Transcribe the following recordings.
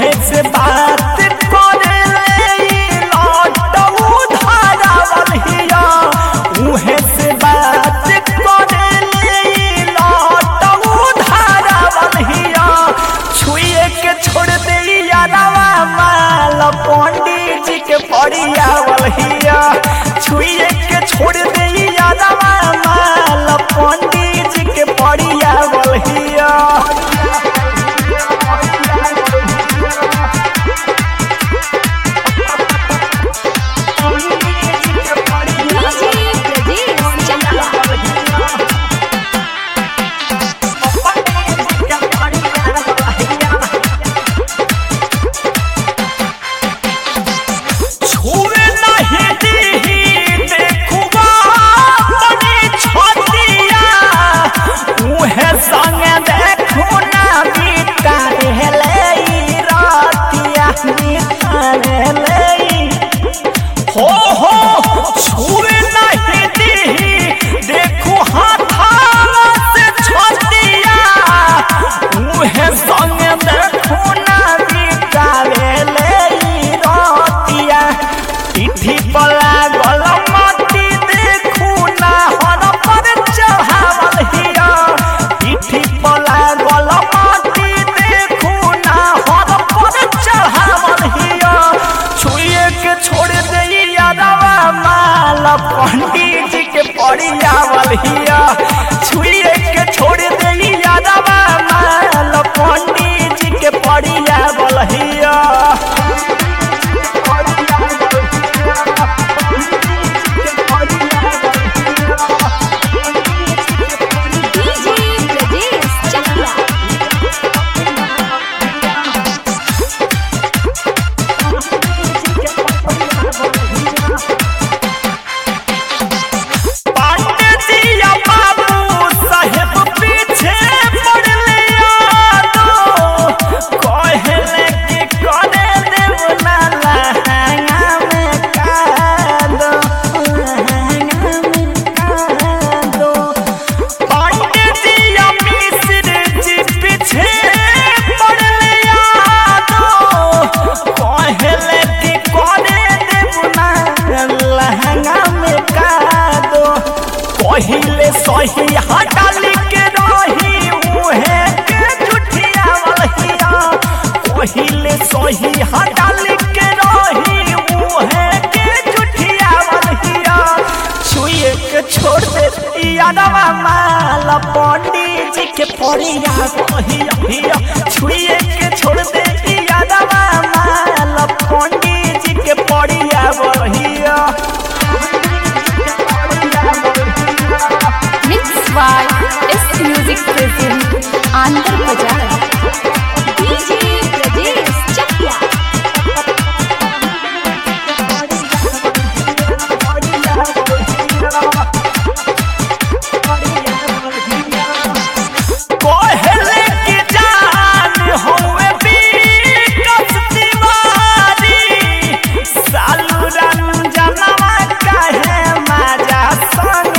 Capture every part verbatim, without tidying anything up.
उहे से बात करे लौटऊ धारावल हिया उहे से बात करे लौटऊ धारावल हिया छुए के छोड़ दे यारवा माल पंडित जी के पड़ियावल हिया छुए के छोड़ दे यारवा माल पंडित जी के पड़ियावल हिया। हो हो छुए नहीं दी देखो हाथावा से छोटिया उहे संग देखो ना बितावे ले रतिया पीठी पला गल माटी देखो ना हर पर चढ़ावल हिया पीठी पला गल माटी देखो ना हर पर चढ़ावल हिया छुए के छोड़ दे माल पंडित जी के पड़ियावल हिया छुए के छोड़ दे यादवा माल पंडित जी के पड़ियावल हिया। पहिले सही हटाली के रही उहे के जुठियावल हिया पहिले सही हटाली के रही उहे के जुठियावल हिया छुए के छोड़ दे यादवा माल पंडित जी के पड़ियावल हिया छुए के छोड़ दे यादवा माल पंडित जी के पड़ियावल हिया। Mixed by S Music present Andhra Bazaar D J Brajesh Chakya। कोहले की जान होवे बीकस दीवारी सालू रंजनवा कहे मजा संग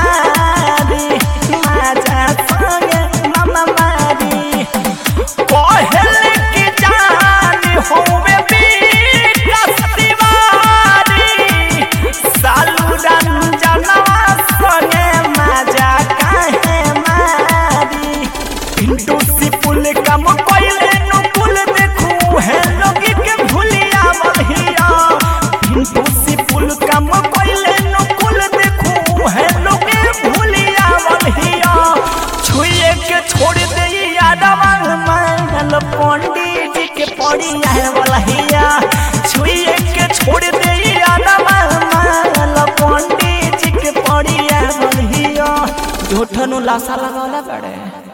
कोहले की जान होवे बीकस दीवारी सालू रंजनवा संगे मजा काहे मारी पिंटू सी पुल कम कोइले नु पुल देखू है लोगी के भूलियावल हिया पिंटू सी पुल कम कोइले नु पुल देखू है लोगी भूलियावल हिया छुए के छोड़ दे यादवा माल पंडित जी के पड़ियावल हिया छुए के छोड़ दे यादवा माल पंडित जी के पड़ियावल हिया झूठनु लाशा लगावला बड़े।